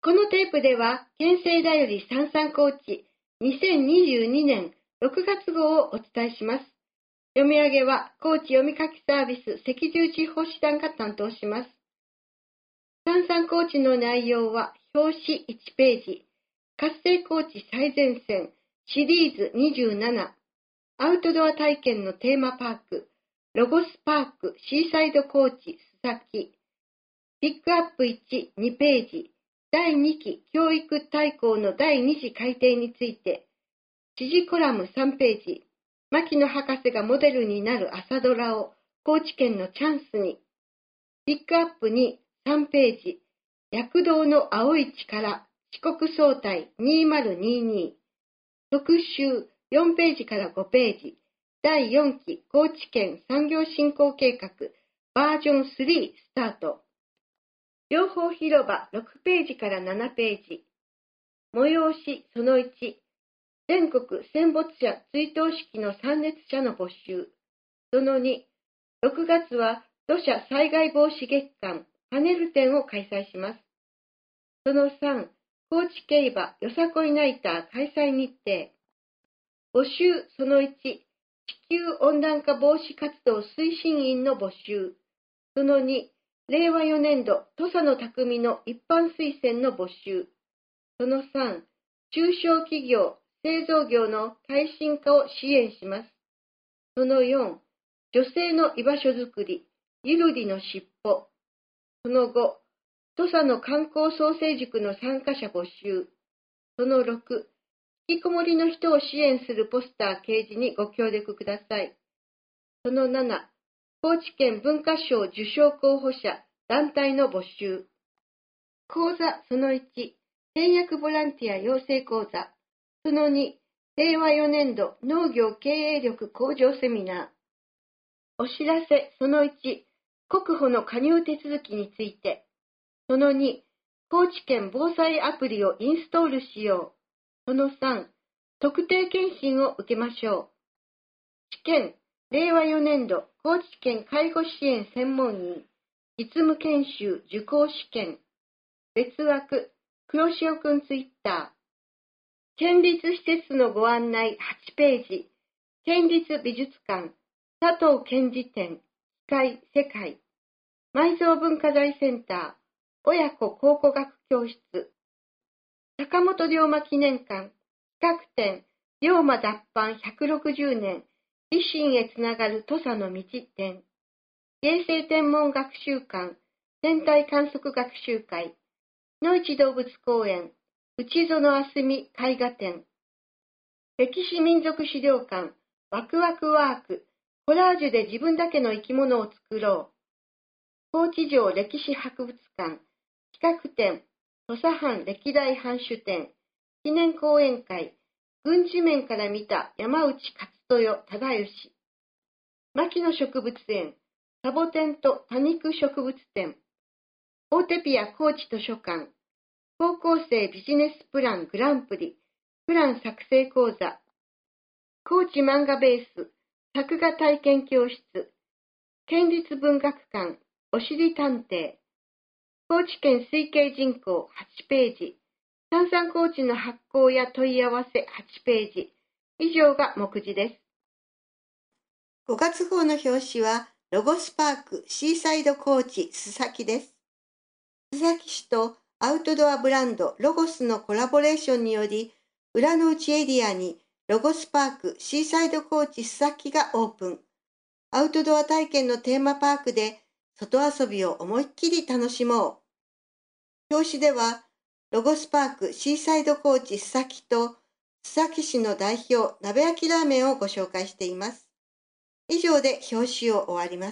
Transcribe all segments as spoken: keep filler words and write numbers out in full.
このテープでは、県政だよりさんさん高知にせんにじゅうにねんろくがつ号をお伝えします。読み上げは、高知読み書きサービス赤十字奉仕団が担当します。さんさん高知の内容は、表紙いちページ、活性高知最前線シリーズにじゅうなな、アウトドア体験のテーマパーク、ロゴスパークシーサイド高知須崎、ピックアップいち、にページ、だいにき教育大綱のだいに次改訂について、知事コラムさんページ、牧野博士がモデルになる朝ドラを高知県のチャンスに、ピックアップに、さんページ、躍動の青い力、四国総体にせんにじゅうに、特集よんページからごページ、だいよんき高知県産業振興計画バージョンスリースタート。両方広場ろくページからななページ。催しそのいち、全国戦没者追悼式の参列者の募集。そのに、ろくがつは土砂災害防止月間パネル展を開催します。そのさん、高知競馬よさこいナイター開催日程。募集そのいち、地球温暖化防止活動推進員の募集。そのに、れいわよねんど土佐の匠の一般推薦の募集。そのさん、中小企業、製造業の耐震化を支援します。そのよん、女性の居場所づくり、ゆるりのしっぽ。そのご、土佐の観光創生塾の参加者募集。そのろく、引きこもりの人を支援するポスター掲示にご協力ください。そのなな、高知県文化賞受賞候補者団体の募集。講座そのいち、転訳ボランティア養成講座。そのに、れいわよねんど農業経営力向上セミナー。お知らせそのいち、国保の加入手続きについて。そのに、高知県防災アプリをインストールしよう。そのさん、特定健診を受けましょう。試験、れいわよねんど高知県介護支援専門員、実務研修受講試験。別枠、黒潮くんツイッター。県立施設のご案内はちページ。県立美術館、佐藤健二展、機械世界。埋蔵文化財センター、親子考古学教室。坂本龍馬記念館、企画展、龍馬脱藩ひゃくろくじゅうねん、維新へつながる土佐の道展。芸生天文学習館、天体観測学習会。野市動物公園、内園あすみ絵画展。歴史民族資料館、ワクワクワーク、コラージュで自分だけの生き物を作ろう。高知城歴史博物館、企画展、土佐藩歴代藩主展、記念講演会、軍事面から見た山内勝豊忠義。牧野植物園、サボテンと多肉植物展。大手ピア高知図書館、高校生ビジネスプラングランプリ、プラン作成講座。高知漫画ベース、作画体験教室。県立文学館、おしり探偵。高知県推計人口はちページ。さんさん高知の発行や問い合わせはちページ。以上が目次です。ごがつ号の表紙は、ロゴスパークシーサイド高知須崎です。須崎市とアウトドアブランドロゴスのコラボレーションにより、裏の内エリアにロゴスパークシーサイド高知須崎がオープン。アウトドア体験のテーマパークで外遊びを思いっきり楽しもう。表紙では、ロゴスパークシーサイド高知須崎と須崎市の代表鍋焼きラーメンをご紹介しています。以上で表紙を終わります。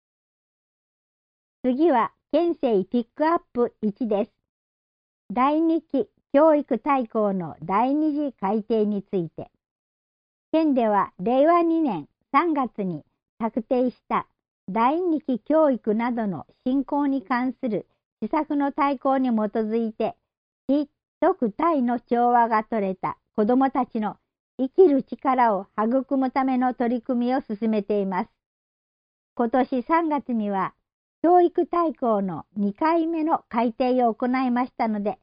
次は県政ピックアップいちです。だいにき教育大綱のだいに次改訂について。県ではれいわにねんさんがつに策定しただいにき教育などの振興に関する施策の大綱に基づいて、非徳体の調和が取れた子どもたちの生きる力を育むための取り組みを進めています。今年さんがつには教育大綱のにかいめの改訂を行いましたので、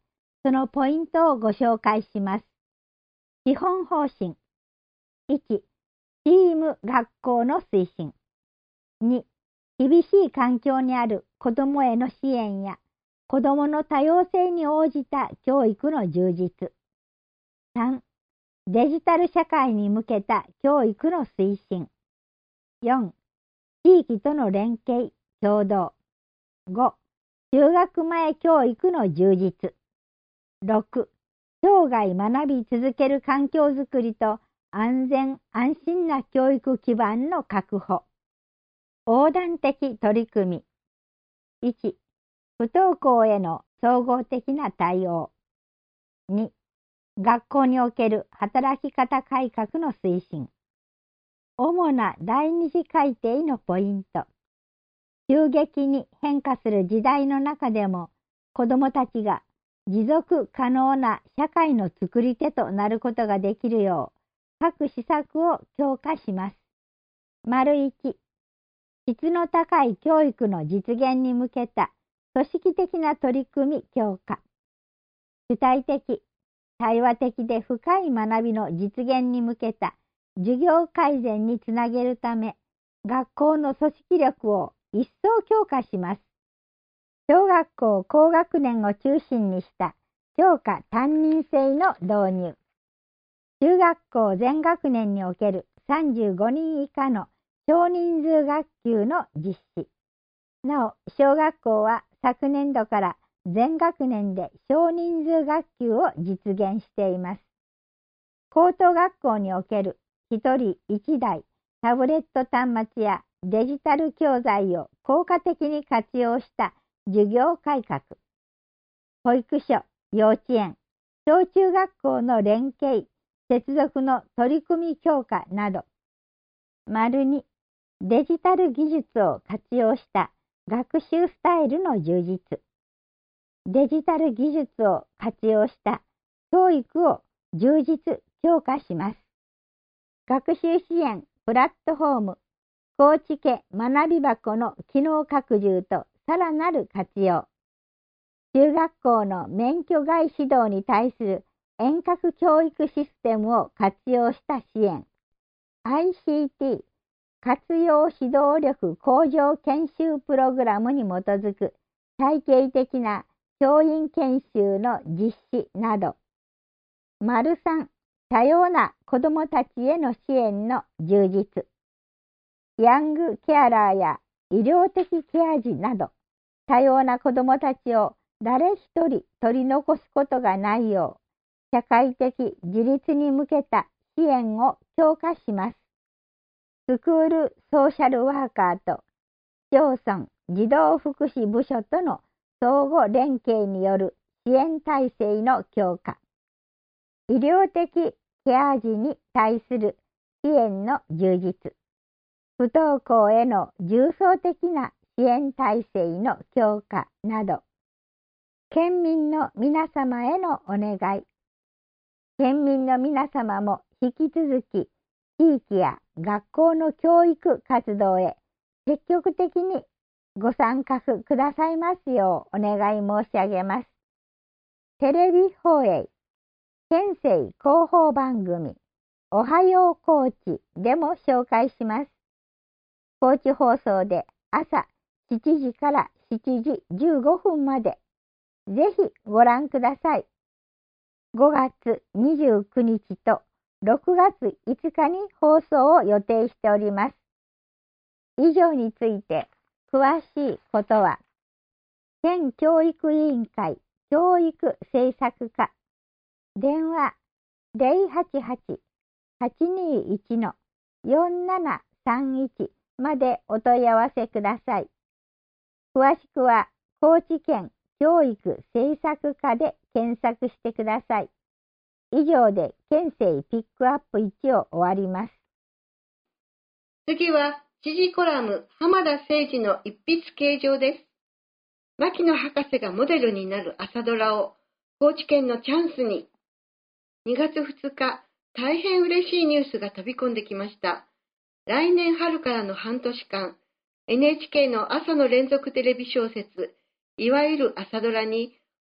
そのポイントをご紹介します。基本方針。いち、チーム学校の推進。に、厳しい環境にある子どもへの支援や子どもの多様性に応じた教育の充実。さん、デジタル社会に向けた教育の推進。よん、地域との連携、協働。ご、中学前教育の充実。ろく、生涯学び続ける環境づくりと安全安心な教育基盤の確保。横断的取り組み。いち、不登校への総合的な対応。に、学校における働き方改革の推進。主な第二次改定のポイント。急激に変化する時代の中でも、子どもたちが持続可能な社会の作り手となることができるよう、各施策を強化します。丸いち、質の高い教育の実現に向けた組織的な取り組み強化。主体的、対話的で深い学びの実現に向けた授業改善につなげるため、学校の組織力を一層強化します。小学校高学年を中心にした教科担任制の導入。中学校全学年におけるさんじゅうごにん以下の少人数学級の実施。なお、小学校は昨年度から全学年で少人数学級を実現しています。高等学校におけるひとりいちだいタブレット端末やデジタル教材を効果的に活用した授業改革。保育所、幼稚園、小中学校の連携、接続の取り組み強化など。丸に、デジタル技術を活用した学習スタイルの充実。デジタル技術を活用した教育を充実強化します。学習支援プラットフォーム、高知家学び箱の機能拡充とさらなる活用。中学校の免許外指導に対する遠隔教育システムを活用した支援。アイシーティー 活用指導力向上研修プログラムに基づく体系的な教員研修の実施など。丸さん、多様な子どもたちへの支援の充実。ヤングケアラーや医療的ケア児など、多様な子どもたちを誰一人取り残すことがないよう、社会的自立に向けた支援を強化します。スクールソーシャルワーカーと市町村児童福祉部署との相互連携による支援体制の強化。医療的ケア児に対する支援の充実。不登校への重層的な支援体制の強化など。県民の皆様へのお願い。県民の皆様も引き続き地域や学校の教育活動へ積極的にご参加くださいますようお願い申し上げます。テレビ放映、県政広報番組、おはよう高知でも紹介します。高知放送で朝しちじからしちじじゅうごふんまで、ぜひご覧ください。ごがつにじゅうくにちとろくがついつかに放送を予定しております。以上について詳しいことは、県教育委員会教育政策課、電話 ゼロはちはち はちにいち よんななさんいち までお問い合わせください。詳しくは高知県教育政策課で検索してください。以上で県政ピックアップいちを終わります。 次は時事コラム浜田誠二の一筆啓上です。牧野博士がモデルになる朝ドラを高知県のチャンスに。にがつふつか、大変嬉しいニュースが飛び込んできました。来年春からの半年間、エヌエイチケー の朝の連続テレビ小説、いわゆる朝ドラに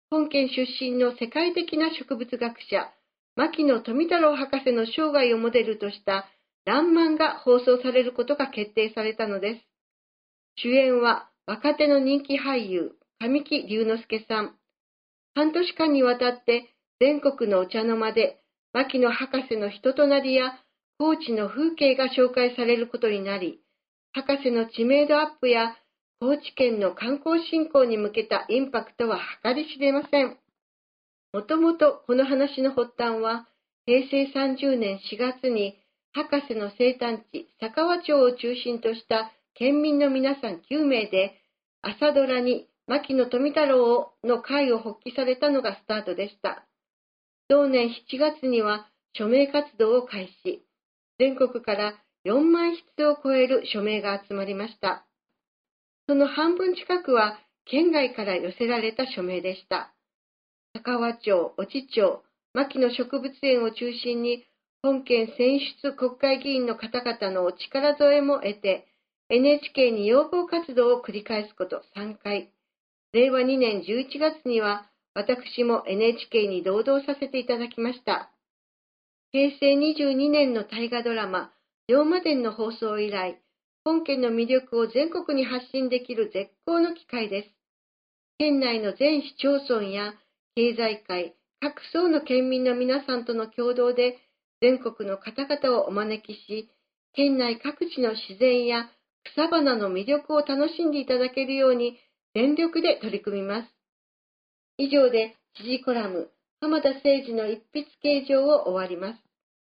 本県出身の世界的な植物学者、牧野富太郎博士の生涯をモデルとしたらんまんが放送されることが決定されたのです。主演は若手の人気俳優、神木隆之介さん。半年間にわたって全国のお茶の間で牧野博士の人となりや高知の風景が紹介されることになり、博士の知名度アップや高知県の観光振興に向けたインパクトは計り知れません。もともとこの話の発端は、へいせいさんじゅうねんしがつに博士の生誕地佐川町を中心とした県民の皆さんきゅうめいで、朝ドラに牧野富太郎の会を発起されたのがスタートでした。同年しちがつには署名活動を開始。全国からよんまんひつを超える署名が集まりました。その半分近くは県外から寄せられた署名でした。佐川町、越知町、牧野植物園を中心に本県選出国会議員の方々のお力添えも得て、エヌエイチケー に要望活動を繰り返すことさんかい。れいわにねんじゅういちがつには私も エヌエイチケー に同道させていただきました。へいせいにじゅうにねんの大河ドラマ、龍馬伝の放送以来、本県の魅力を全国に発信できる絶好の機会です。県内の全市町村や経済界、各層の県民の皆さんとの共同で全国の方々をお招きし、県内各地の自然や草花の魅力を楽しんでいただけるように全力で取り組みます。以上で知事コラム、浜田誠二の一筆啓上を終わります。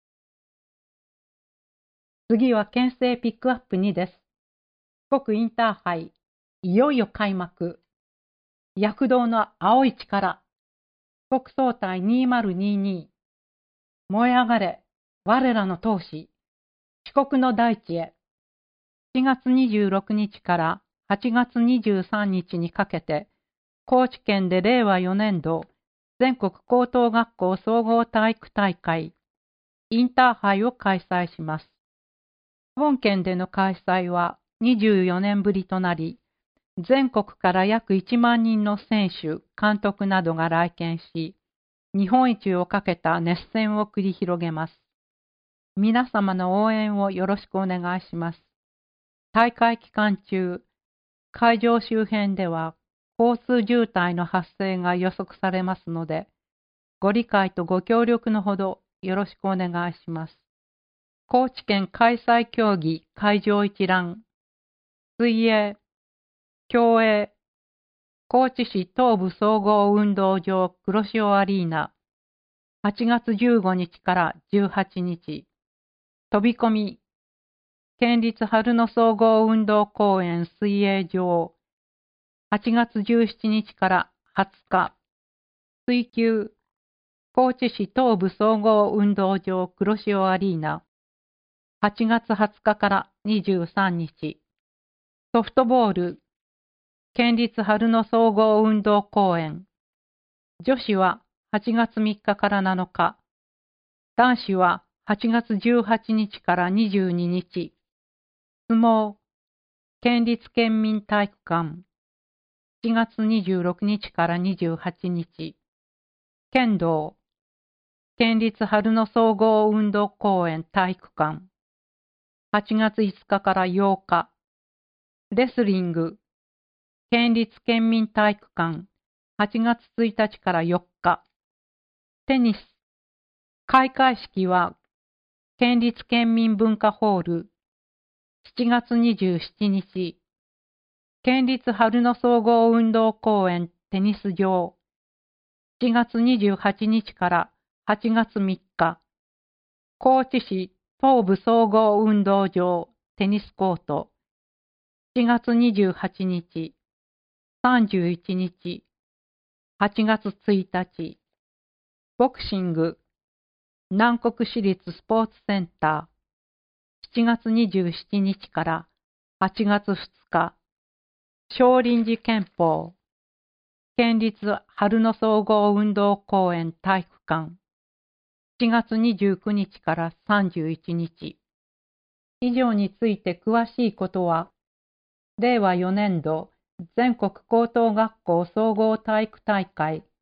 次は県政ピックアップにです。四国インターハイ、いよいよ開幕。躍動の青い力。四国総体にせんにじゅうに。燃え上がれ、我らの闘志。四国の大地へ。しがつにじゅうろくにちからはちがつにじゅうさんにちにかけて、高知県でれいわよねんど全国高等学校総合体育大会、インターハイを開催します。本県での開催はにじゅうよねんぶりとなり、全国から約いちまんにんの選手、監督などが来県し、日本一をかけた熱戦を繰り広げます。皆様の応援をよろしくお願いします。大会期間中、会場周辺では交通渋滞の発生が予測されますので、ご理解とご協力のほどよろしくお願いします。高知県開催競技会場一覧、水泳、競泳、高知市東部総合運動場黒潮アリーナ、はちがつじゅうごにちからじゅうはちにち、飛び込み、県立春野総合運動公園水泳場、はちがつじゅうしちにちからはつか、水球、高知市東部総合運動場黒潮アリーナ、はちがつはつかからにじゅうさんにち、ソフトボール、県立春野総合運動公園、女子ははちがつみっかからなのか、男子ははちがつじゅうはちにちからにじゅうににち、相撲、県立県民体育館、しちがつにじゅうろくにちからにじゅうはちにち、剣道、県立春野総合運動公園体育館、はちがついつかからようか、レスリング、県立県民体育館、はちがつついたちからよっか、テニス、開会式は県立県民文化ホール、しちがつにじゅうしちにち、県立春野総合運動公園テニス場、しちがつにじゅうはちにちからはちがつみっか、高知市東部総合運動場テニスコート、しちがつにじゅうはちにち、さんじゅういちにち、はちがつついたち、ボクシング、南国市立スポーツセンター、しちがつにじゅうしちにちからはちがつふつか、少林寺拳法、県立春野総合運動公園体育館、しちがつにじゅうくにちからさんじゅういちにち。以上について詳しいことは、れいわよねんど全国高等学校総合体育大会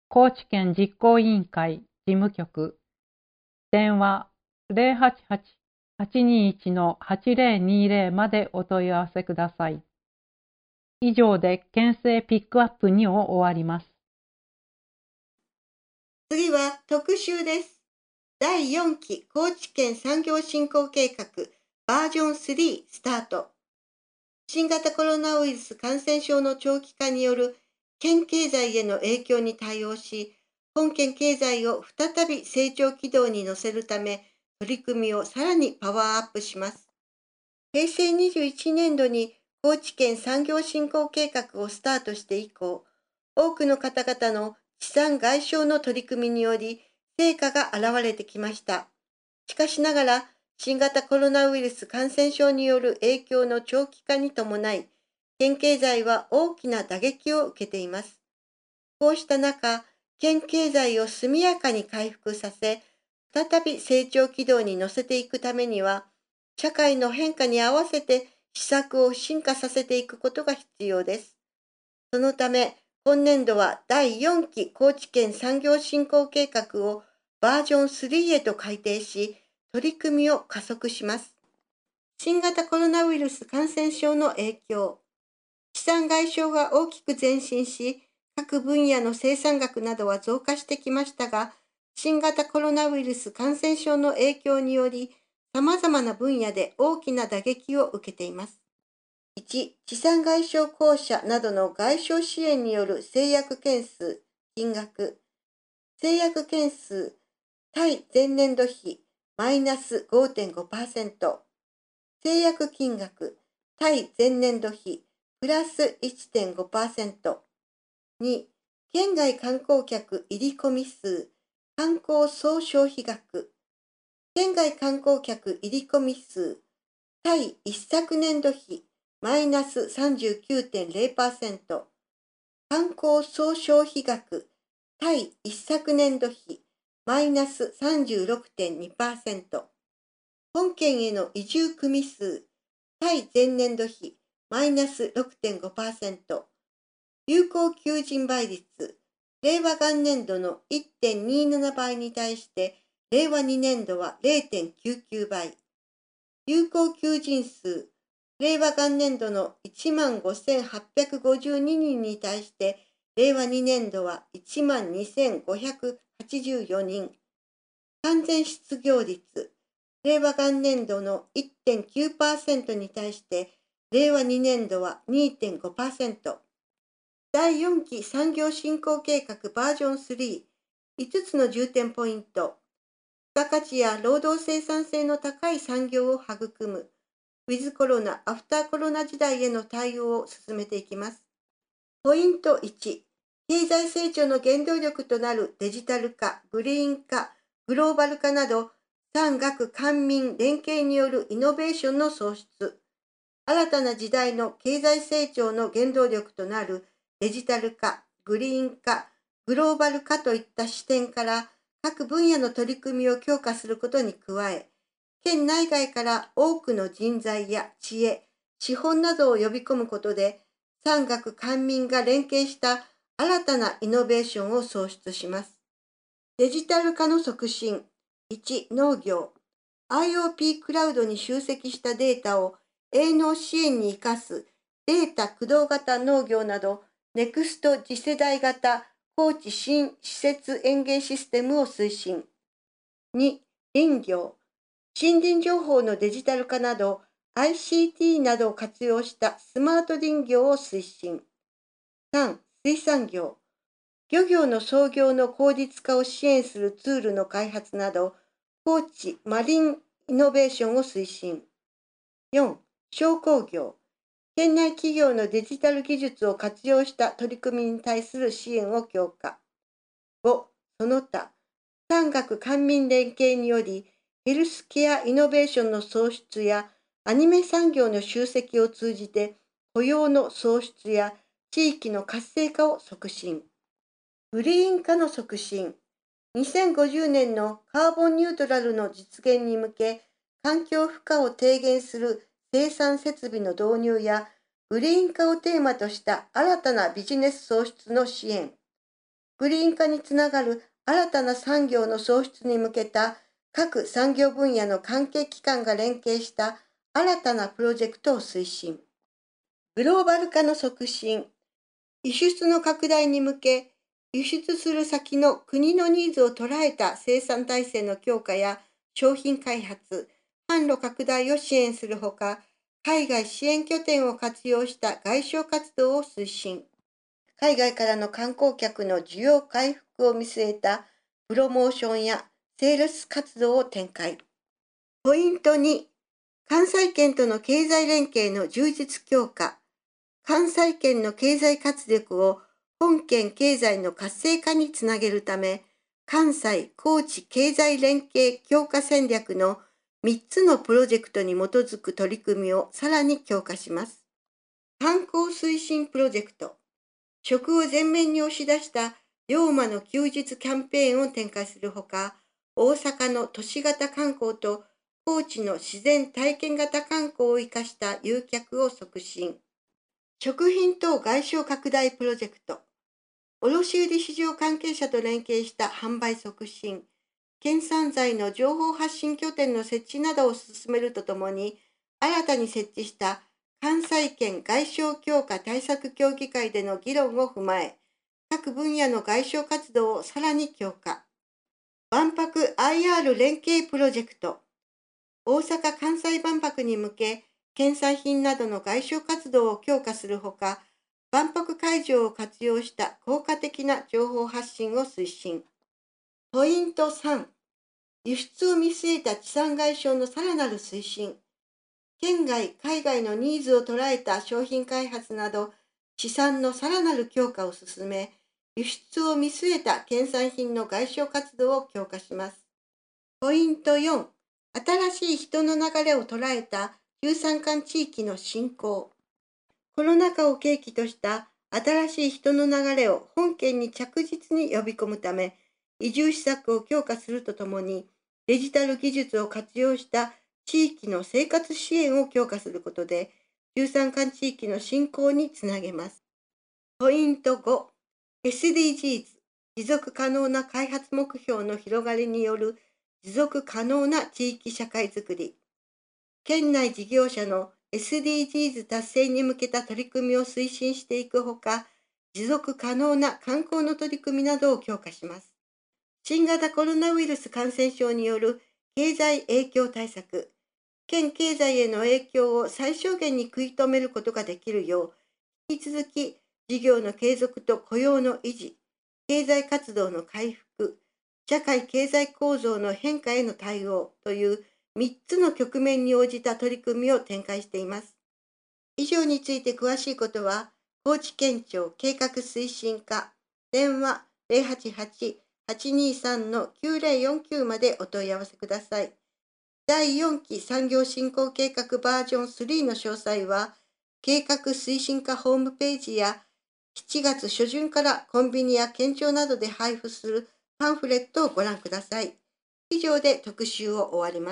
高知県実行委員会事務局、電話 ゼロはちはち はちにいち はちゼロにゼロ までお問い合わせください。以上で県政ピックアップにを終わります。 次は特集です。だいよんき高知県産業振興計画バージョンスリースタート。新型コロナウイルス感染症の長期化による県経済への影響に対応し、本県経済を再び成長軌道に乗せるため、取り組みをさらにパワーアップします。へいせいにじゅういちねんどに高知県産業振興計画をスタートして以降、多くの方々の地産外消の取り組みにより、成果が現れてきました。しかしながら、新型コロナウイルス感染症による影響の長期化に伴い、県経済は大きな打撃を受けています。こうした中、県経済を速やかに回復させ、再び成長軌道に乗せていくためには、社会の変化に合わせて施策を進化させていくことが必要です。そのため、今年度はだいよんき高知県産業振興計画をバージョンスリーへと改定し、取り組みを加速します。新型コロナウイルス感染症の影響。地産外消が大きく前進し、各分野の生産額などは増加してきましたが、新型コロナウイルス感染症の影響により、様々な分野で大きな打撃を受けています。いち. 地産外消公社などの外商支援による制約件数、金額。制約件数、対前年度比、マイナス ごてんごパーセント。制約金額、対前年度比、プラス いってんごパーセント。に. 県外観光客入り込み数、観光総消費額。県外観光客入り込み数、対一昨年度比、マイナス さんじゅうきゅうてんゼロパーセント。観光総消費額、対一昨年度比、マイナス さんじゅうろくてんにパーセント。本県への移住組数、対前年度比、マイナス ろくてんごパーセント。有効求人倍率、令和元年度の いってんにじゅうなな 倍に対して、令和にねん度は れいてんきゅうきゅう 倍。有効求人数、令和元年度の いちまんごせんはっぴゃくごじゅうににんに対して、令和にねん度は いちまんにせんごひゃくはちじゅうよにん。完全失業率、令和元年度の いってんきゅうパーセント に対して、令和にねん度は にてんごパーセント。だいよんき産業振興計画バージョンスリー、いつつの重点ポイント。付加価値や労働生産性の高い産業を育む。ウィズコロナ・アフターコロナ時代への対応を進めていきます。ポイントいち、経済成長の原動力となるデジタル化、グリーン化、グローバル化など、産学官民連携によるイノベーションの創出。新たな時代の経済成長の原動力となるデジタル化、グリーン化、グローバル化といった視点から各分野の取り組みを強化することに加え、県内外から多くの人材や知恵、資本などを呼び込むことで、産学官民が連携した新たなイノベーションを創出します。デジタル化の促進。いち. 農業。アイオーピー クラウドに集積したデータを営農支援に生かすデータ駆動型農業など、ネクスト次世代型高知新施設園芸システムを推進。に. 林業。森林情報のデジタル化など、アイシーティー などを活用したスマート林業を推進。さん. 水産業。漁業の操業の効率化を支援するツールの開発など、高知マリンイノベーションを推進。よん. 商工業。県内企業のデジタル技術を活用した取り組みに対する支援を強化。ご. その他、産学官民連携により、ヘルスケアイノベーションの創出やアニメ産業の集積を通じて雇用の創出や地域の活性化を促進。グリーン化の促進。にせんごじゅうねんのカーボンニュートラルの実現に向け、環境負荷を低減する生産設備の導入やグリーン化をテーマとした新たなビジネス創出の支援。 グリーン化につながる新たな産業の創出に向けた各産業分野の関係機関が連携した新たなプロジェクトを推進。グローバル化の促進。輸出の拡大に向け、輸出する先の国のニーズを捉えた生産体制の強化や商品開発、販路拡大を支援するほか、海外支援拠点を活用した外商活動を推進。海外からの観光客の需要回復を見据えたプロモーションやセールス活動を展開。ポイントに、関西圏との経済連携の充実強化。関西圏の経済活力を本県経済の活性化につなげるため、関西・高知経済連携強化戦略のみっつのプロジェクトに基づく取り組みをさらに強化します。観光推進プロジェクト。食を前面に押し出した龍馬の休日キャンペーンを展開するほか、大阪の都市型観光と高知の自然体験型観光を生かした誘客を促進。食品等外商拡大プロジェクト。卸売市場関係者と連携した販売促進。県産材の情報発信拠点の設置などを進めるとともに、新たに設置した関西圏外商強化対策協議会での議論を踏まえ、各分野の外商活動をさらに強化。万博 アイアール 連携プロジェクト。大阪・関西万博に向け、県産品などの外商活動を強化するほか、万博会場を活用した効果的な情報発信を推進。ポイントさん、輸出を見据えた地産外商のさらなる推進。県外・海外のニーズを捉えた商品開発など、地産のさらなる強化を進め、輸出を見据えた県産品の外商活動を強化します。ポイントよん、新しい人の流れを捉えた中山間地域の振興。コロナ禍を契機とした新しい人の流れを本県に着実に呼び込むため、移住施策を強化するとともに、デジタル技術を活用した地域の生活支援を強化することで、中山間地域の振興につなげます。ポイントご、エスディージーズ、持続可能な開発目標の広がりによる持続可能な地域社会づくり。県内事業者の エスディージーズ 達成に向けた取り組みを推進していくほか、持続可能な観光の取り組みなどを強化します。新型コロナウイルス感染症による経済影響対策。県経済への影響を最小限に食い止めることができるよう、引き続き事業の継続と雇用の維持、経済活動の回復、社会経済構造の変化への対応というみっつの局面に応じた取り組みを展開しています。以上について詳しいことは、高知県庁計画推進課、電話 ゼロはちはち はちにさん きゅうゼロよんきゅう までお問い合わせください。だいよんき産業振興計画バージョンスリーの詳細は、計画推進課ホームページやしちがつ初旬からコンビニや県庁などで配布するパンフレットをご覧ください。以上で特集を終わります。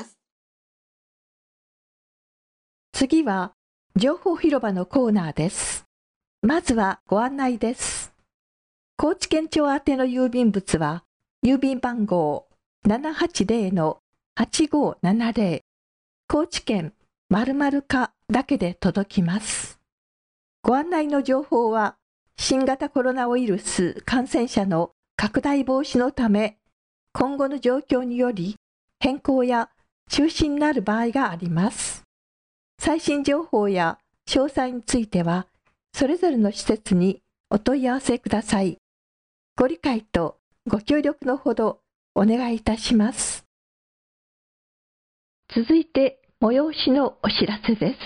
次は情報広場のコーナーです。まずはご案内です。高知県庁宛ての郵便物は郵便番号 ななはちゼロのはちごななゼロ 高知県〇〇課だけで届きます。ご案内の情報は新型コロナウイルス感染者の拡大防止のため今後の状況により変更や中止になる場合があります。最新情報や詳細については、それぞれの施設にお問い合わせください。ご理解とご協力のほどお願いいたします。続いて、催しのお知らせです。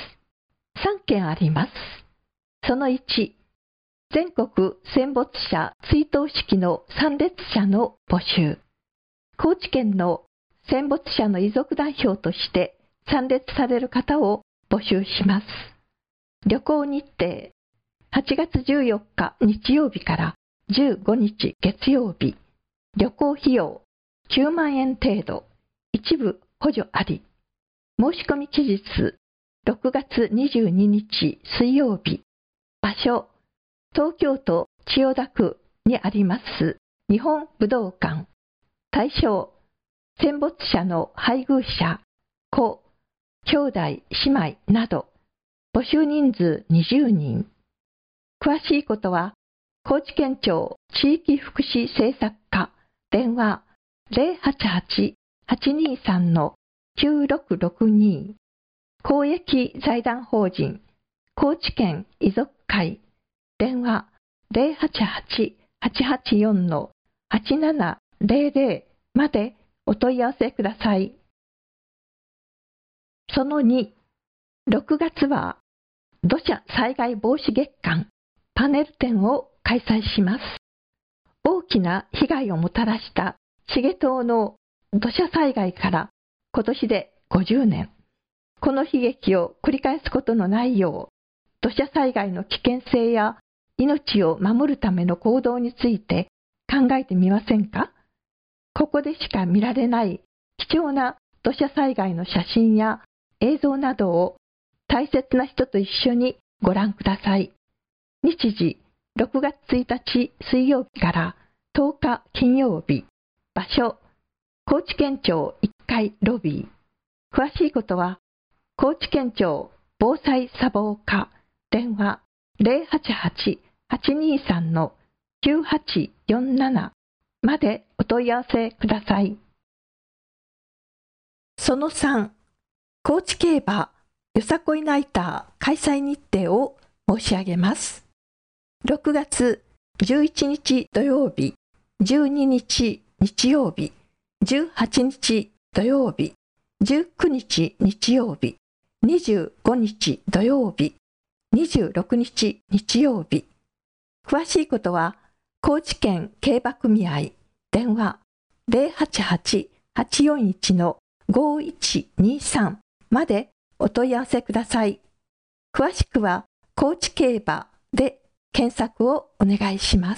さんけんあります。そのいち、全国戦没者追悼式の参列者の募集。高知県の戦没者の遺族代表として参列される方を募集します。旅行日程、はちがつじゅうよっか日曜日からじゅうごにち月曜日、旅行費用きゅうまんえん程度、一部補助あり。申し込み期日、ろくがつにじゅうににち水曜日、場所、東京都千代田区にあります日本武道館、対象、戦没者の配偶者、子、兄弟、姉妹など、募集人数にじゅうにん。詳しいことは、高知県庁地域福祉政策課、電話 ゼロはちはち はちにさん きゅうろくろくに、公益財団法人高知県遺族会、電話 ゼロはちはち はちはちよん はちななゼロゼロ までお問い合わせください。そのに、ろくがつは土砂災害防止月間パネル展を開催します。大きな被害をもたらした重藤の土砂災害から今年でごじゅうねん。この悲劇を繰り返すことのないよう、土砂災害の危険性や命を守るための行動について考えてみませんか？ここでしか見られない貴重な土砂災害の写真や映像などを大切な人と一緒にご覧ください。日時ろくがつついたち水曜日からとおか金曜日。場所、高知県庁いっかいロビー。詳しいことは高知県庁防災砂防課、電話 ゼロはちはち はちにさん きゅうはちよんなな までお問い合わせください。そのさん、高知競馬よさこいナイター開催日程を申し上げます。ろくがつじゅういちにち土曜日、じゅうににち日曜日、じゅうはちにち土曜日、じゅうくにち日曜日、にじゅうごにち土曜日、にじゅうろくにち日曜日。詳しいことは高知県競馬組合、電話 ゼロはちはち はちよんいち ごいちにさん までお問い合わせください。詳しくは高知競馬で検索をお願いします。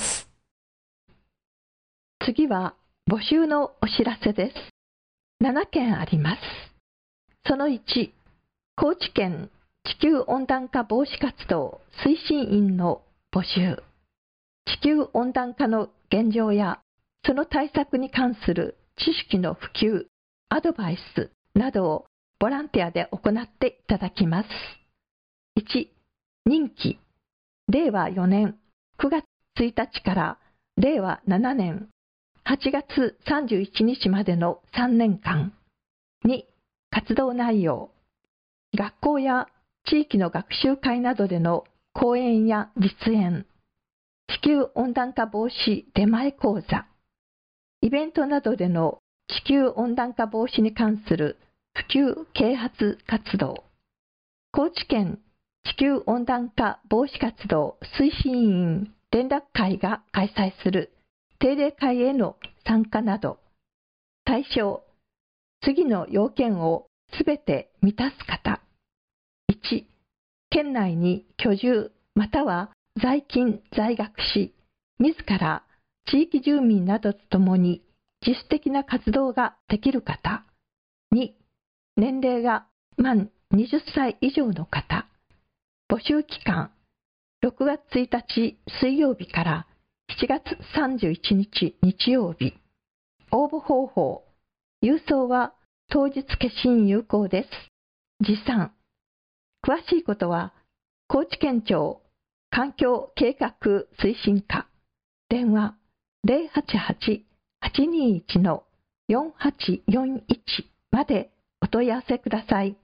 次は募集のお知らせです。ななけんあります。そのいち、高知県地球温暖化防止活動推進員の募集。地球温暖化の現状やその対策に関する知識の普及、アドバイスなどをボランティアで行っていただきます。いち、任期、れいわよねんくがつついたちかられいわななねんはちがつさんじゅういちにちまでのさんねんかん。に、活動内容、学校や地域の学習会などでの講演や実演、地球温暖化防止出前講座、イベントなどでの地球温暖化防止に関する普及啓発活動、高知県地球温暖化防止活動推進員連絡会が開催する定例会への参加など、対象、次の要件をすべて満たす方。いち、県内に居住または在勤在学し、自ら地域住民などとともに自主的な活動ができる方。に、年齢が満はたち以上の方。募集期間、ろくがつついたち水曜日からしちがつさんじゅういちにち日曜日。応募方法、郵送は当日消印有効です。持参。詳しいことは、高知県庁環境計画推進課、電話 ゼロはちはち はちにいち よんはちよんいち までお問い合わせください。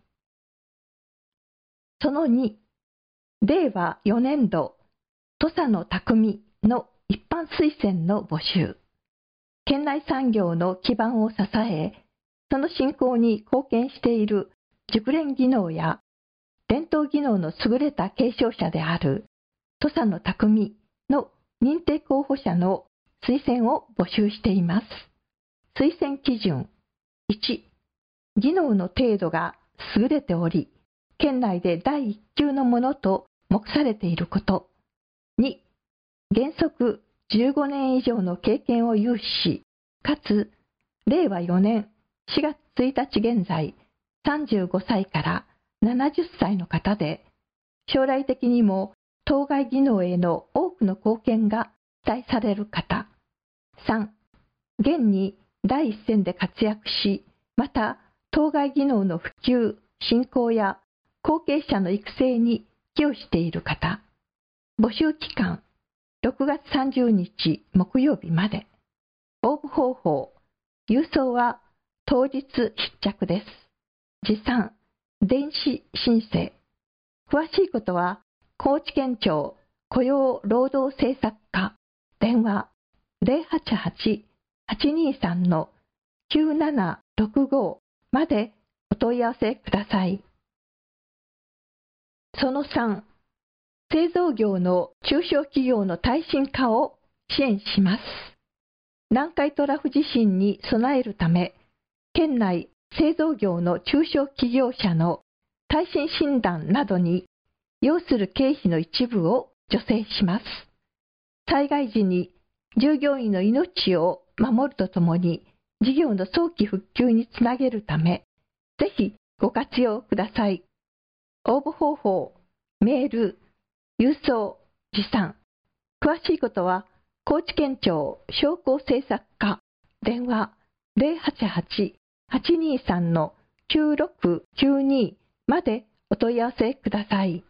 そのに、れいわよねんど土佐の匠の一般推薦の募集。県内産業の基盤を支え、その振興に貢献している熟練技能や伝統技能の優れた継承者である土佐の匠の認定候補者の推薦を募集しています。推薦基準。いち、技能の程度が優れており、県内で第一級のものと目されていること。に、原則じゅうごねん以上の経験を有し、かつ、れいわよねんしがつついたち現在、さんじゅうごさいからななじゅっさいの方で、将来的にも当該技能への多くの貢献が期待される方。 さん、現に第一線で活躍し、また当該技能の普及、振興や後継者の育成に寄与している方。募集期間、ろくがつさんじゅうにち木曜日まで。応募方法、郵送は当日必着です。持参、電子申請。詳しいことは、高知県庁雇用労働政策課、電話ゼロはちはち はちにさん きゅうななろくご までお問い合わせください。そのさん、製造業の中小企業の耐震化を支援します。南海トラフ地震に備えるため、県内製造業の中小企業者の耐震診断などに要する経費の一部を助成します。災害時に従業員の命を守るとともに事業の早期復旧につなげるため、ぜひご活用ください。応募方法、メール、郵送、持参。詳しいことは、高知県庁商工政策課、電話ゼロはちはち はちにさん きゅうろくきゅうに までお問い合わせください。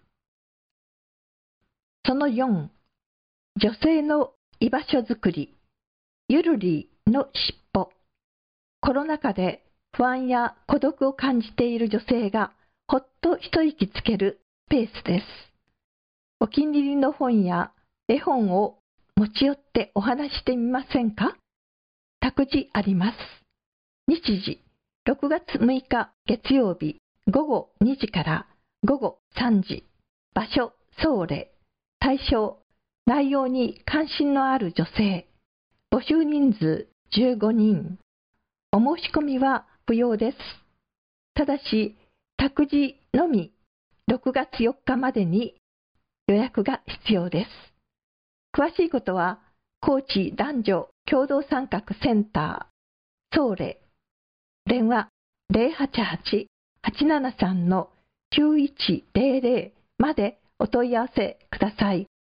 そのよん、女性の居場所づくり、ゆるりのしっぽ。コロナ禍で不安や孤独を感じている女性がほっと一息つけるスペースです。お気に入りの本や絵本を持ち寄ってお話してみませんか？託児あります。日時、ろくがつむいか月曜日ごごにじからごごさんじ。場所、ソーレ。対象、内容に関心のある女性。募集人数じゅうごにん。お申し込みは不要です。ただし、託児のみろくがつよっかまでに予約が必要です。詳しいことは、高知男女共同参画センター、ソーレ、電話ゼロはちはち はちななさん きゅういちゼロゼロまでお問い合わせください。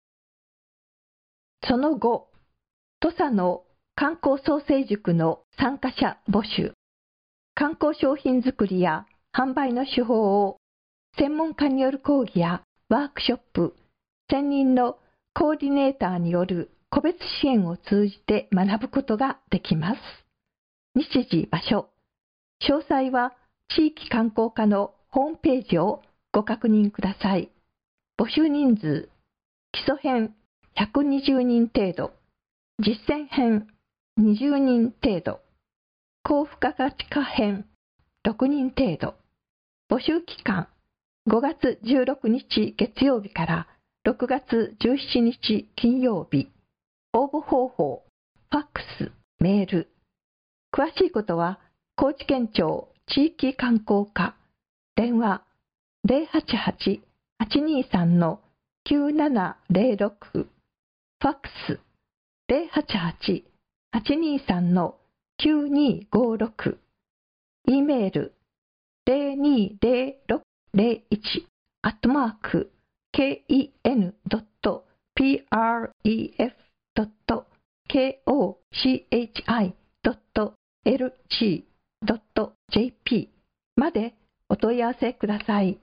その後、土佐の観光創生塾の参加者募集。観光商品作りや販売の手法を専門家による講義やワークショップ、専任のコーディネーターによる個別支援を通じて学ぶことができます。日時、場所、詳細は地域観光課のホームページをご確認ください。募集人数、基礎編ひゃくにじゅうにん程度、実践編にじゅうにん程度、高付加価値化編ろくにん程度。募集期間、ごがつじゅうろくにち月曜日からろくがつじゅうしちにち金曜日。応募方法、ファックス、メール。詳しいことは、高知県庁地域観光課、電話ゼロはちはち はちにさん きゅうななゼロろく、ファックスゼロはちはち はちにさん きゅうにごろく、E メールゼロにゼロろくゼロいちアットマーク ケーイーエヌドットピーアールイーエフドットケーオーシーエイチアイドットエルジードットジェーピー までお問い合わせください。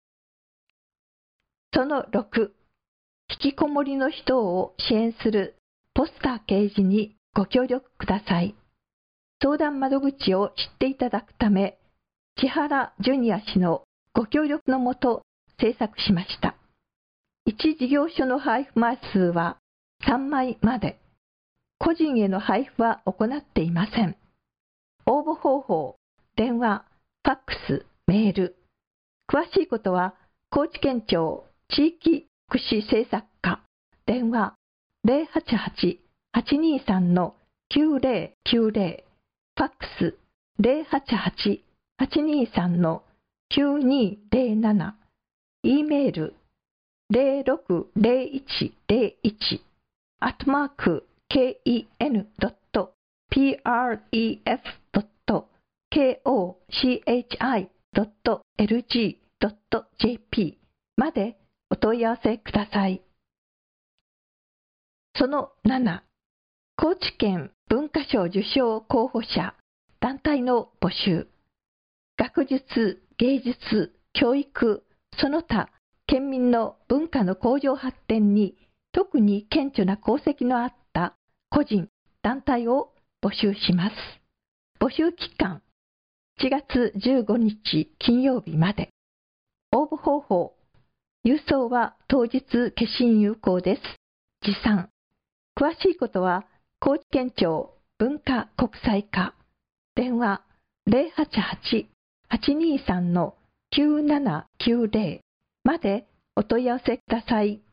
そのろく、引きこもりの人を支援するポスター掲示にご協力ください。相談窓口を知っていただくため、千原ジュニア氏のご協力のもと制作しました。いち事業所の配布枚数はさんまいまで。個人への配布は行っていません。応募方法、電話、ファックス、メール。詳しいことは、高知県庁地域福祉政策課、電話ゼロはちはち はちにさん きゅうゼロきゅうゼロ、ファックスゼロはちはち はちにさん きゅうにゼロなな、E メールゼロろくゼロいちゼロいちアットマーク ケーイーエヌドットピーアールイーエフドットケーオーシーエイチアイドットエルジードットジェーピー までお問い合わせください。そのなな、 高知県文化賞受賞候補者団体の募集、学術、芸術、教育、その他県民の文化の向上発展に特に顕著な功績のあった個人、団体を募集します。募集期間しちがつじゅうごにち金曜日まで。応募方法、郵送は当日消印有効です。持参。詳しいことは高知県庁文化国際課、電話 ゼロはちはち はちにさん きゅうななきゅうゼロ までお問い合わせください。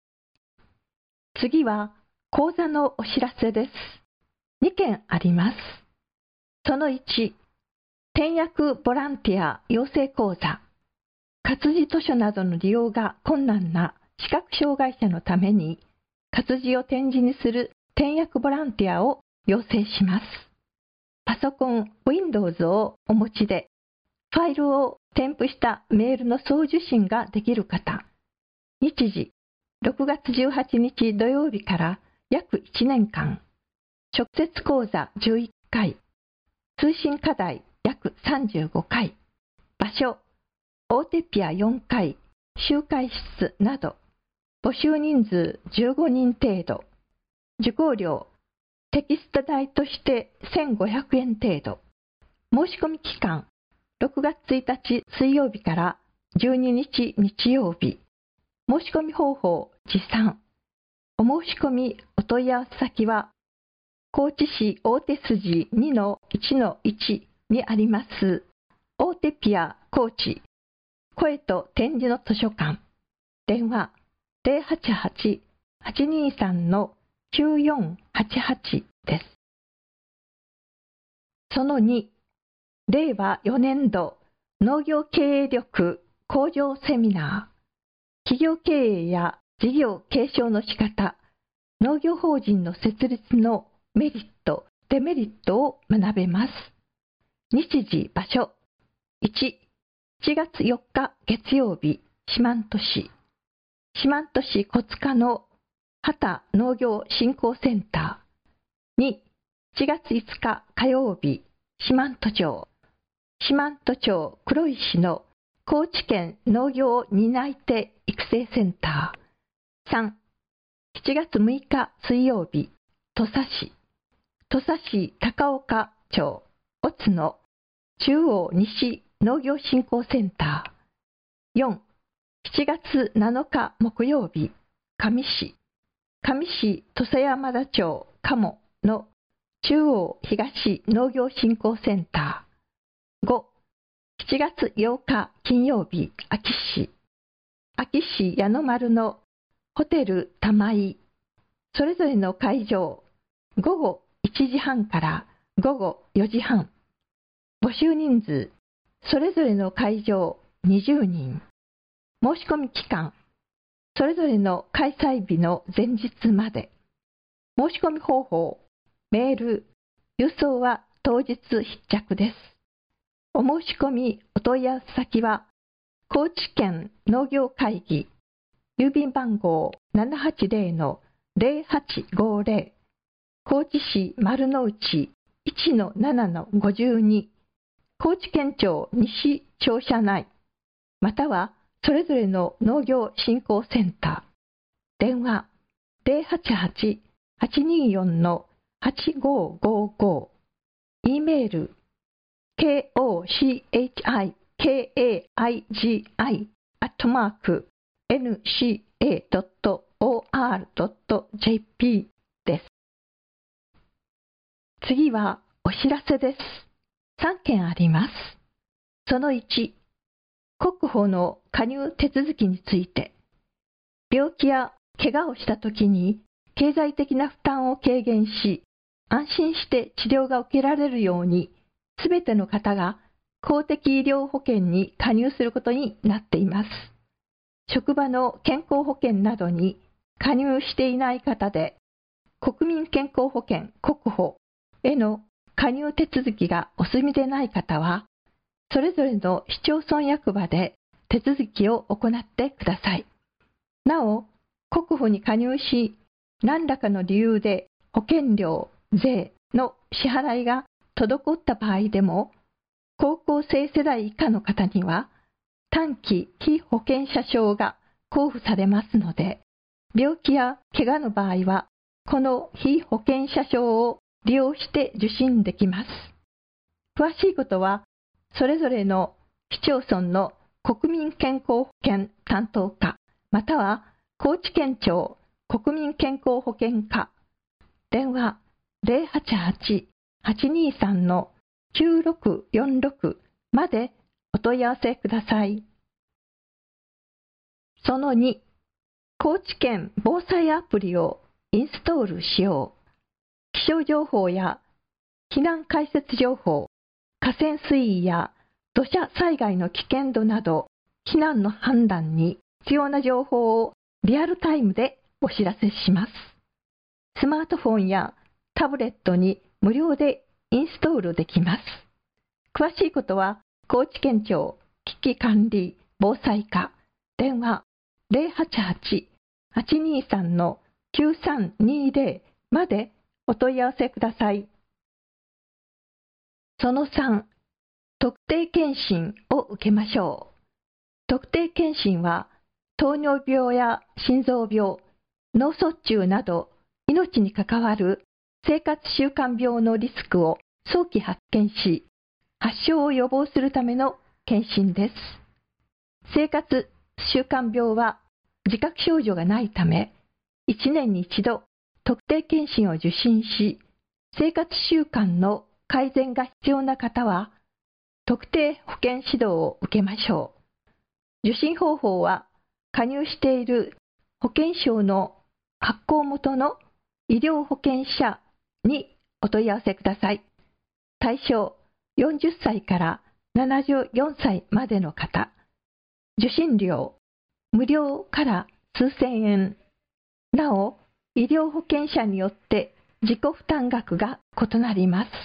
次は講座のお知らせです。にけんあります。そのいち、転訳ボランティア養成講座。活字図書などの利用が困難な視覚障害者のために、活字を点字にする転訳ボランティアを養成します。パソコン Windows をお持ちで、ファイルを添付したメールの送受信ができる方、日時ろくがつじゅうはちにち土曜日から約いちねんかん、直接講座じゅういっかい、通信課題約さんじゅうごかい、場所、大手ピアよんかい、集会室など、募集人数じゅうごにん程度、受講料、テキスト代としてせんごひゃくえん程度、申し込み期間、ろくがつついたち水曜日からじゅうににち日曜日、申し込み方法、持参。お申し込みお問い合わせ先は、高知市大手筋 にのいちのいち にあります、大手ピア高知、声と点字の図書館、電話ゼロはちはち はちにさん きゅうよんはちはちです。そのに、れいわよねんど農業経営力向上セミナー。企業経営や事業継承の仕方、農業法人の設立のメリット、デメリットを学べます。日時、場所。いち、しちがつよっか月曜日、四万十市。四万十市戸塚の畑農業振興センター。に、しちがついつか火曜日、四万十町。四万十町黒石の高知県農業担い手育成センター。さん、しちがつむいか水曜日、土佐市。土佐市高岡町、おつの中央西農業振興センター。よん、しちがつなのか木曜日、上市。上市土佐山田町鴨の中央東農業振興センター。ご、しちがつようか金曜日、安芸市。安芸市矢野丸のホテル玉井。それぞれの会場、ごごいちじはんからごごよじはん。募集人数、それぞれの会場にじゅうにん。申し込み期間、それぞれの開催日の前日まで。申し込み方法、メール、郵送は当日必着です。お申し込みお問い合わせ先は、高知県農業会議、郵便番号 ななはちゼロのゼロはちごゼロ、高知市丸の内 いちのななのごじゅうに、高知県庁西庁舎内、またはそれぞれの農業振興センター、電話ゼロはちはち はちによんのはちごごご、E メールコチカギアットマーク エヌシーエードットオーアールドットジェーピー です。次はお知らせです。さんけんあります。そのいち、国保の加入手続きについて、病気や怪我をしたときに経済的な負担を軽減し、安心して治療が受けられるように、すべての方が公的医療保険に加入することになっています。職場の健康保険などに加入していない方で、国民健康保険国保への加入手続きがお済みでない方は、それぞれの市町村役場で手続きを行ってください。なお、国保に加入し、何らかの理由で保険料、税の支払いが滞った場合でも、高校生世代以下の方には短期被保険者証が交付されますので、病気や怪我の場合はこの被保険者証を利用して受診できます。詳しいことはそれぞれの市町村の国民健康保険担当課または高知県庁国民健康保険課電話 ゼロはちはち はちにさん きゅうろくよんろく までお問い合わせください。そのに、高知県防災アプリをインストールしよう。気象情報や避難解説情報、河川水位や土砂災害の危険度など、避難の判断に必要な情報をリアルタイムでお知らせします。スマートフォンやタブレットに無料でインストールできます。詳しいことは高知県庁危機管理防災課電話 ゼロはちはち はちにさん きゅうさんにゼロ までお問い合わせください。そのさん、特定健診を受けましょう。特定健診は糖尿病や心臓病、脳卒中など命に関わる生活習慣病のリスクを早期発見し、発症を予防するための検診です。生活習慣病は自覚症状がないため、いちねんに一度特定検診を受診し、生活習慣の改善が必要な方は、特定保健指導を受けましょう。受診方法は、加入している保険証の発行元の医療保険者にお問い合わせください。対象よんじゅっさいからななじゅうよんさいまでの方。受診料無料から数千円。なお、医療保険者によって自己負担額が異なります。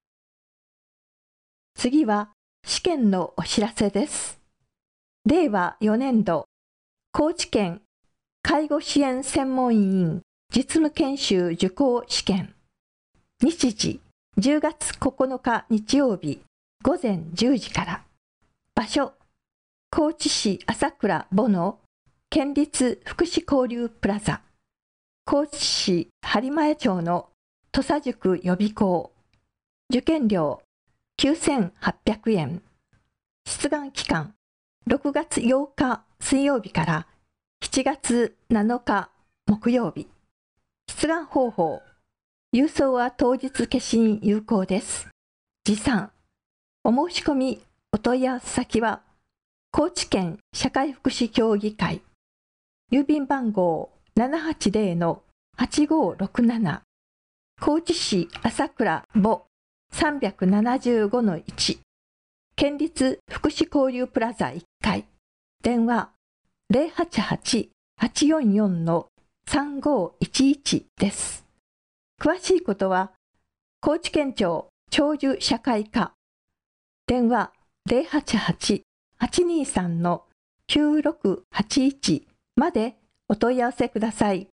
次は試験のお知らせです。れいわよねんど、高知県介護支援専門委員実務研修受講試験。日時じゅうがつここのか日曜日ごぜんじゅうじから。場所、高知市朝倉母の県立福祉交流プラザ。高知市播磨町の土佐塾予備校。受験料きゅうせんはっぴゃくえん。出願期間ろくがつようか水曜日からしちがつなのか木曜日。出願方法、郵送は当日消印有効です。持参、お申し込みお問い合わせ先は高知県社会福祉協議会、郵便番号 ななはちゼロ はちごろくなな、高知市朝倉母 さんななごのいち、県立福祉交流プラザいっかい、電話 ゼロはちはち はちよんよん さんごいちいち です。詳しいことは高知県庁長寿社会課、電話 ゼロはちはち はちにさん きゅうろくはちいち までお問い合わせください。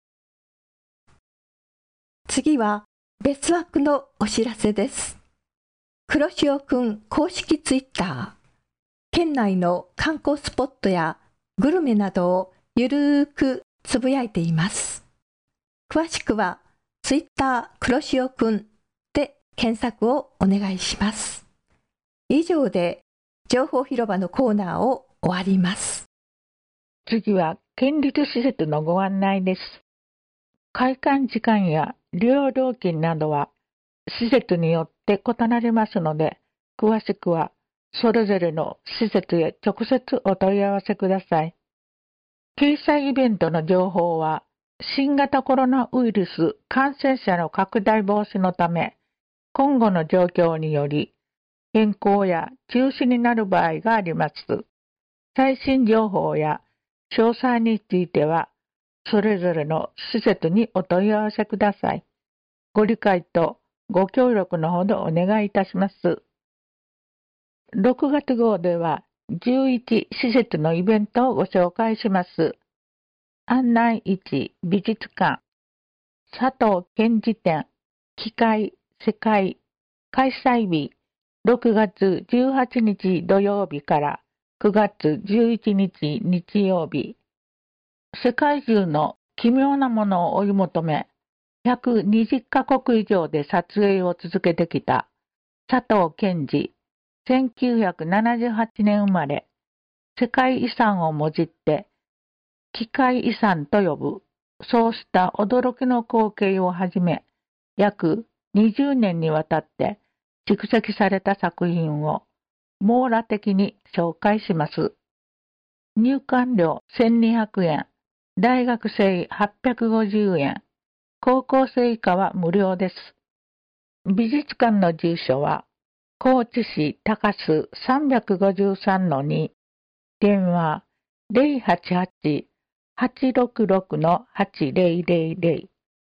次は別枠のお知らせです。黒潮くん公式ツイッター、県内の観光スポットやグルメなどをゆるーくつぶやいています。詳しくはツイッター黒潮くんで検索をお願いします。以上で情報広場のコーナーを終わります。 次は県立施設のご案内です。開館時間や利用料金などは施設によって異なりますので、詳しくはそれぞれの施設へ直接お問い合わせください。掲載イベントの情報は、新型コロナウイルス感染者の拡大防止のため、今後の状況により変更や中止になる場合があります。最新情報や詳細については、それぞれの施設にお問い合わせください。ご理解とご協力のほどお願いいたします。ろくがつ号ではじゅういち施設のイベントをご紹介します。案内いち美術館。 佐藤健二展、機械、世界、開催日、ろくがつじゅうはちにち土曜日からくがつじゅういちにち日曜日。世界中の奇妙なものを追い求め、ひゃくにじゅっかこく以上で撮影を続けてきた佐藤健二、せんきゅうひゃくななじゅうはちねん生まれ、世界遺産をもじって機械遺産と呼ぶ、そうした驚きの光景をはじめ、約にじゅうねんにわたって蓄積された作品を網羅的に紹介します。入館料せんにひゃくえん、大学生はっぴゃくごじゅうえん、高校生以下は無料です。美術館の住所は、高知市高洲 さんびゃくごじゅうさんのに、電話 ゼロはちはち はちろくろく はちゼロゼロゼロ。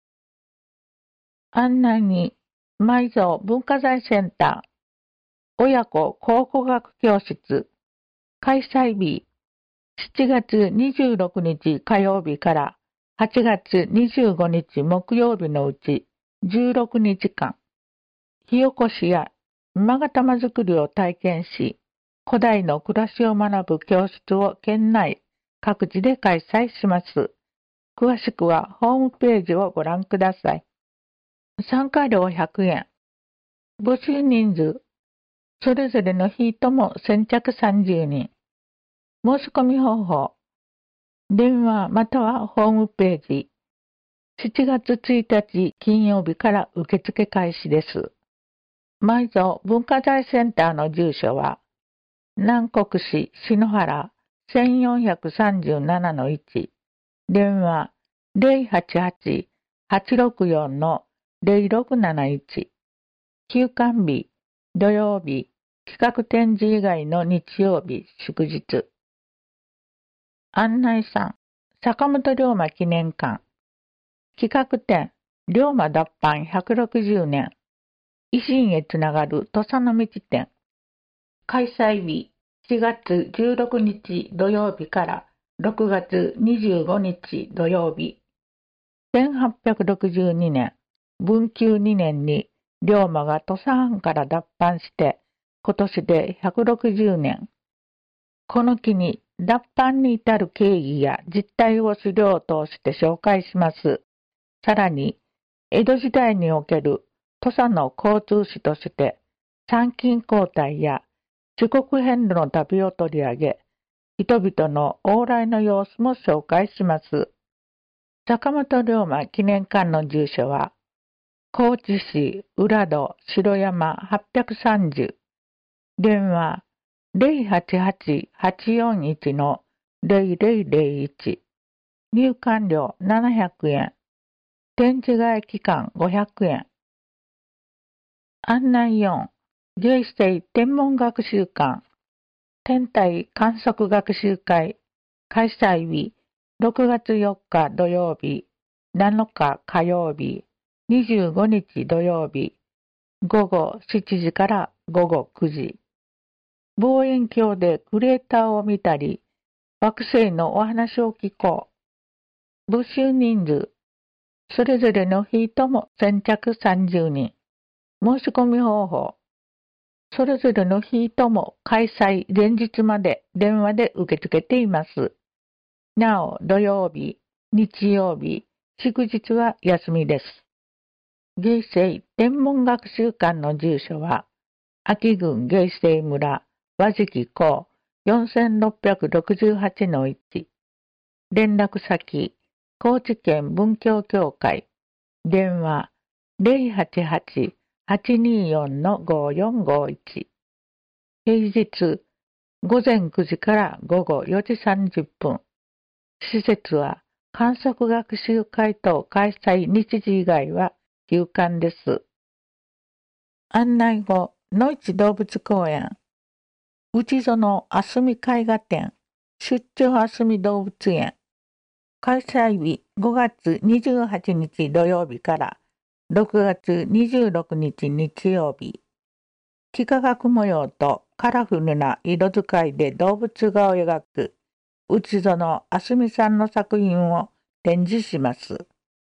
案内に、埋蔵文化財センター、親子考古学教室、開催日、しちがつにじゅうろくにち火曜日からはちがつにじゅうごにち木曜日のうちじゅうろくにちかん、火起こしや勾玉作りを体験し、古代の暮らしを学ぶ教室を県内各地で開催します。詳しくはホームページをご覧ください。参加料ひゃくえん。募集人数、それぞれの日とも先着さんじゅうにん。申し込み方法、電話またはホームページ、しちがつついたち金曜日から受付開始です。埋蔵文化財センターの住所は、南国市篠原 せんよんひゃくさんじゅうななのいち、電話 ゼロはちはち はちろくよん ゼロろくなないち、休館日、土曜日、企画展示以外の日曜日、祝日。案内さん、坂本龍馬記念館。企画展、龍馬脱藩ひゃくろくじゅうねん。維新へつながる土佐の道展。開催日、しちがつじゅうろくにち土曜日からろくがつにじゅうごにち土曜日。せんはっぴゃくろくじゅうにねん、文久にねんに龍馬が土佐藩から脱藩して、今年でひゃくろくじゅうねん。この機に脱藩に至る経緯や実態を資料を通して紹介します。さらに、江戸時代における土佐の交通史として、参勤交代や四国遍路の旅を取り上げ、人々の往来の様子も紹介します。坂本龍馬記念館の住所は、高知市浦戸城山はっぴゃくさんじゅう、電話ゼロはちはち はちよんいち のゼロゼロゼロいち、入館料ななひゃくえん、展示会期間ごひゃくえん。案内よん、芸生天文学習館、天体観測学習会、開催日、ろくがつよっか土曜日、なのか火曜日、にじゅうごにち土曜日、ごごしちじからごごくじ。望遠鏡でクレーターを見たり、惑星のお話を聞こう。募集人数、それぞれの日とも先着さんじゅうにん。申し込み方法、それぞれの日とも開催前日まで電話で受け付けています。なお、土曜日、日曜日、祝日は休みです。芸生天文学習館の住所は、安芸郡芸生村和敷港よんせんろっぴゃくろくじゅうはちのいち。連絡先、高知県文教協会。電話ゼロはちはち はちによん ごよんごいち。平日、ごぜんくじからごごよじさんじゅっぷん。施設は観測学習会等開催日時以外は休館です。案内後、野市動物公園、内園あすみ絵画展、出張あすみ動物園、開催日ごがつにじゅうはちにち土曜日からろくがつにじゅうろくにち日曜日、幾何学模様とカラフルな色使いで動物画を描く内園あすみさんの作品を展示します。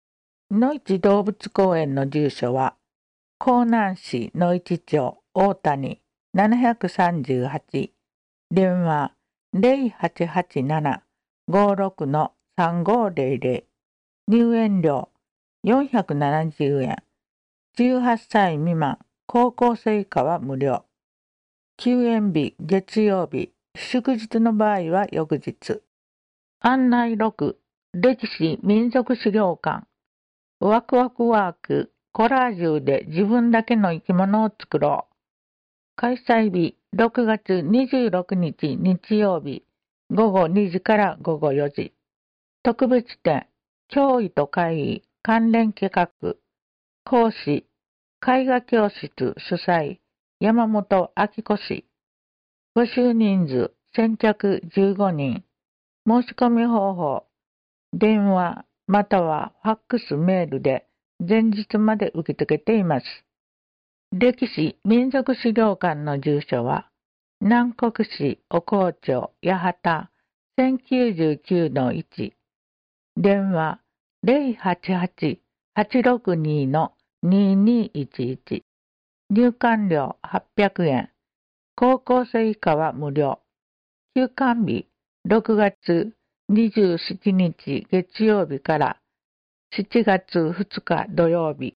野市動物公園の住所は、江南市野市町大谷ななさんはち、電話 ゼロはちはちなな ごろく さんごゼロゼロ、入園料よんひゃくななじゅうえん、じゅうはっさい未満、高校生以下は無料。休園日月曜日、祝日の場合は翌日。案内ろく、歴史民族資料館。ワクワクワーク、コラージュで自分だけの生き物を作ろう。開催日ろくがつにじゅうろくにち日曜日、ごごにじからごごよじ。特別展、教育と会議、関連企画。講師、絵画教室主催、山本明子氏。募集人数、先着じゅうごにん。申し込み方法、電話またはファックスメールで前日まで受け付けています。歴史民族資料館の住所は、南国市お紅町八幡 せんきゅうじゅうきゅうのいち、電話 ゼロはちはち はちろくに ににいちいち、入館料はっぴゃくえん、高校生以下は無料。休館日ろくがつにじゅうしちにち月曜日からしちがつふつか土曜日。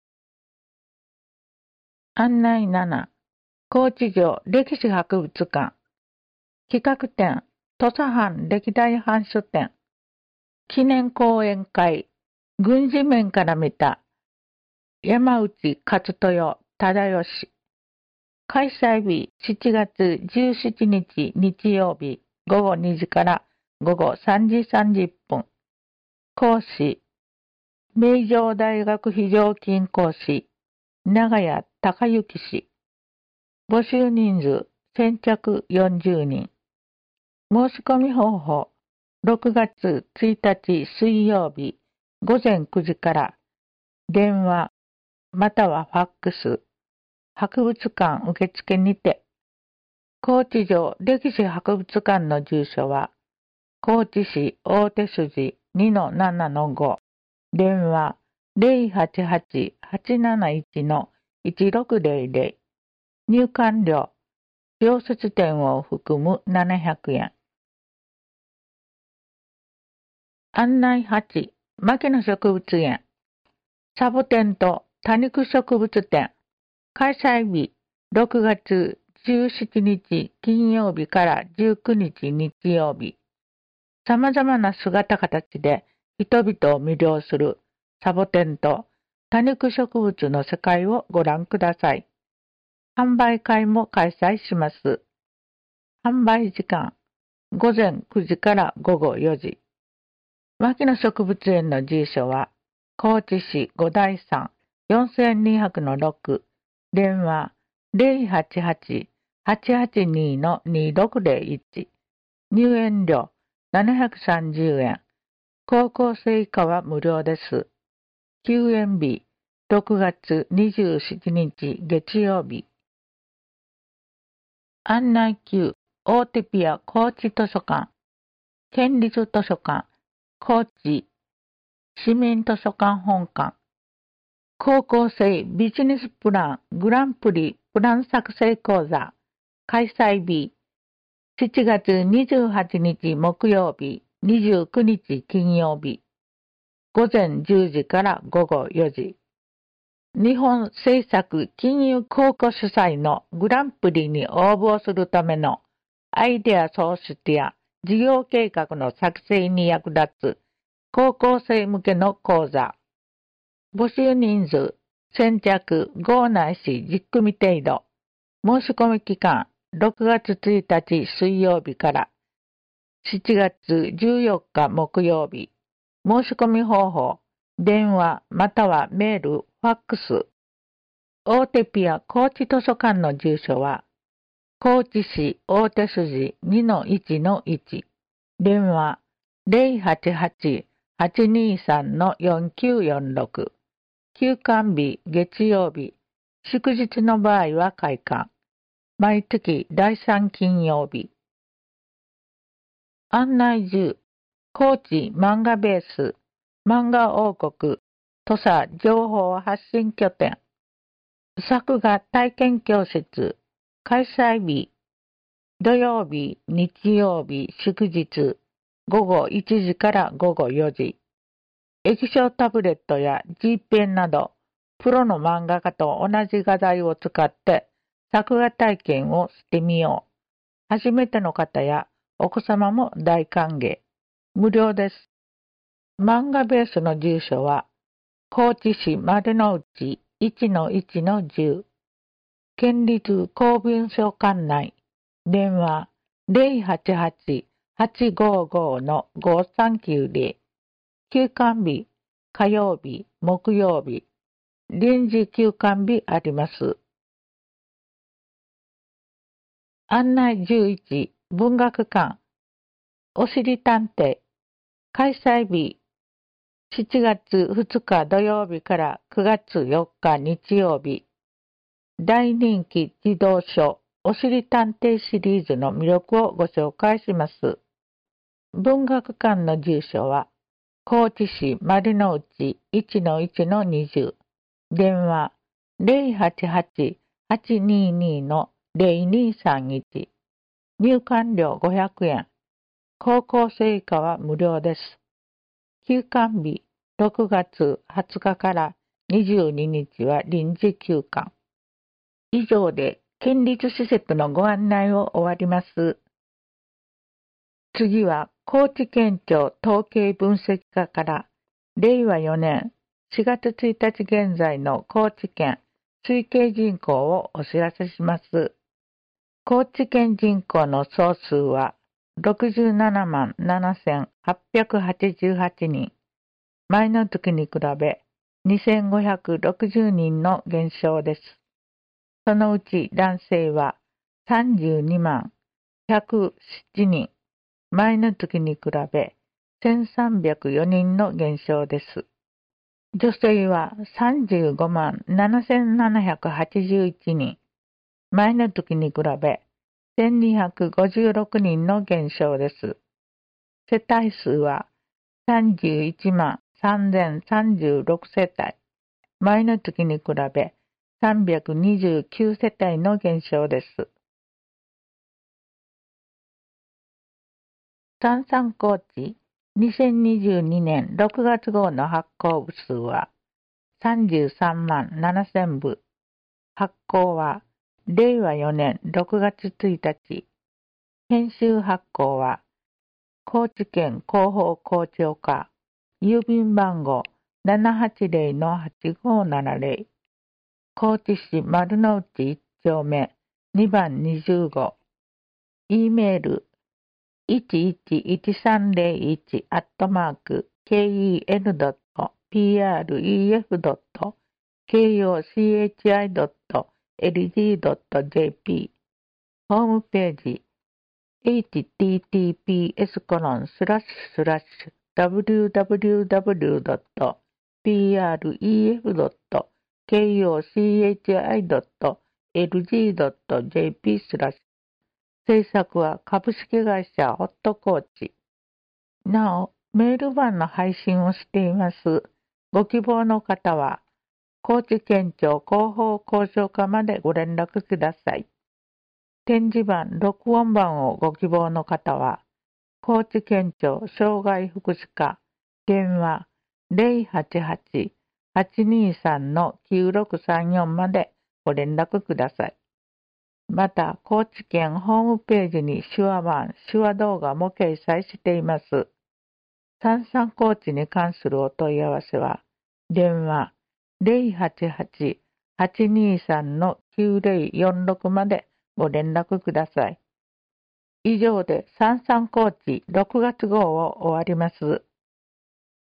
案内なな、高知城歴史博物館。企画展、土佐藩歴代藩主展。記念講演会、軍事面から見た山内勝豊忠義。開催日しちがつじゅうしちにち日曜日ごごにじからごごさんじさんじゅっぷん。講師、名城大学非常勤講師、長谷隆之氏。募集人数、先着よんじゅうにん。申し込み方法、ろくがつついたち水曜日ごぜんくじから、電話またはファックス、博物館受付にて。高知城歴史博物館の住所は、高知市大手筋 にのななのご、電話 ゼロはちはち はちなないち いちろくゼロゼロ、入館料、常設展を含むななひゃくえん。案内はち、牧野植物園。サボテンと多肉植物展。開催日、ろくがつじゅうしちにち金曜日からじゅうくにち日曜日。様々な姿形で人々を魅了するサボテンと多肉植物の世界をご覧ください。販売会も開催します。販売時間、ごぜんくじからごごよじ。牧野植物園の住所は、高知市五台山 よんせんにひゃくのろく、電話ゼロはちはち はちはちに にろくゼロいち、入園料ななひゃくさんじゅうえん、高校生以下は無料です。休園日ろくがつにじゅうしちにち月曜日。案内きゅう、オーテピア高知図書館。県立図書館、高知市民図書館本館。高校生ビジネスプラングランプリプラン作成講座。開催日しちがつにじゅうはちにち木曜日、にじゅうくにち金曜日。ごぜんじゅうじからごごよじ。日本政策金融公庫主催のグランプリに応募するためのアイデア創出や事業計画の作成に役立つ高校生向けの講座。募集人数、先着ごないしじゅっくみ程度。申し込み期間、ろくがつついたち水曜日からしちがつじゅうよっか木曜日。申し込み方法、電話またはメール、ファックス。大手ピア高知図書館の住所は、高知市大手筋 にのいちのいち、電話ゼロはちはち はちにさん よんきゅうよんろく、休館日月曜日、祝日の場合は開館。毎月だいさん金曜日。案内じゅう、高知漫画ベース漫画王国土佐情報発信拠点、作画体験教室、開催日、土曜日、日曜日、祝日、午後いちじから午後よじ。液晶タブレットや G ペンなど、プロの漫画家と同じ画材を使って作画体験をしてみよう。初めての方やお子様も大歓迎。無料です。漫画ベースの住所は、高知市丸の内 いちのいちのじゅう。県立公文書館内。電話 ゼロはちはち はちごご のごさんきゅうゼロ。休館日、火曜日、木曜日。臨時休館日あります。案内じゅういち、文学館。おしり探偵。開催日、しちがつふつか土曜日からくがつよっか日曜日。大人気児童書、おしり探偵シリーズの魅力をご紹介します。文学館の住所は、高知市丸の内 いちのいちのにじゅう。電話 ゼロはちはち はちにに のゼロにさんいち。入館料ごひゃくえん。高校生以下は無料です。休館日ろくがつはつかからにじゅうににちは臨時休館。以上で県立施設のご案内を終わります。次は高知県庁統計分析課かられいわよねんしがつついたち現在の高知県推計人口をお知らせします。高知県人口の総数はろくじゅうななまんななせんはっぴゃくはちじゅうはちにん。前の月に比べにせんごひゃくろくじゅうにんの減少です。そのうち男性はさんじゅうにまんひゃくななにん。前の月に比べせんさんびゃくよにんの減少です。女性はさんじゅうごまんななせんななひゃくはちじゅういちにん。前の月に比べせんにひゃくごじゅうろくにんの減少です。世帯数はさんじゅういちまんさんぜんさんじゅうろくせたい。前の月に比べさんびゃくにじゅうきゅうせたいの減少です。三々高知にせんにじゅうにねんろくがつ号の発行部数はさんじゅうさんまんななせんぶ。発行はれいわよねんろくがつついたち。編集発行は高知県広報広聴課、郵便番号 ななはちゼロのはちごななゼロ。高知市丸の内いち丁目にばんにじゅうご。E メールいちいちいちさんゼロいち アットマーク ケーイーエヌドットピーアールイーエフドットケーオーシーエイチアイドットエルジードットジェーピー。 ホームページ エイチティーティーピーエスコロンスラッシュスラッシュダブリューダブリューダブリュードットピーアールイーエフドットケーオーシーエイチアイドットエルジードットジェーピー スラッシュ。制作は株式会社ホットコーチ。なお、メール版の配信をしています。ご希望の方は、高知県庁広報交渉課までご連絡ください。展示版、録音版をご希望の方は、高知県庁障害福祉課、電話ゼロはちはち はちにさんのきゅうろくさんよんまでご連絡ください。また、高知県ホームページに手話版、手話動画も掲載しています。三々高知に関するお問い合わせは、電話ゼロはちはち はちにさんのきゅうゼロよんろくまでご連絡ください。以上で三々高知ろくがつ号を終わります。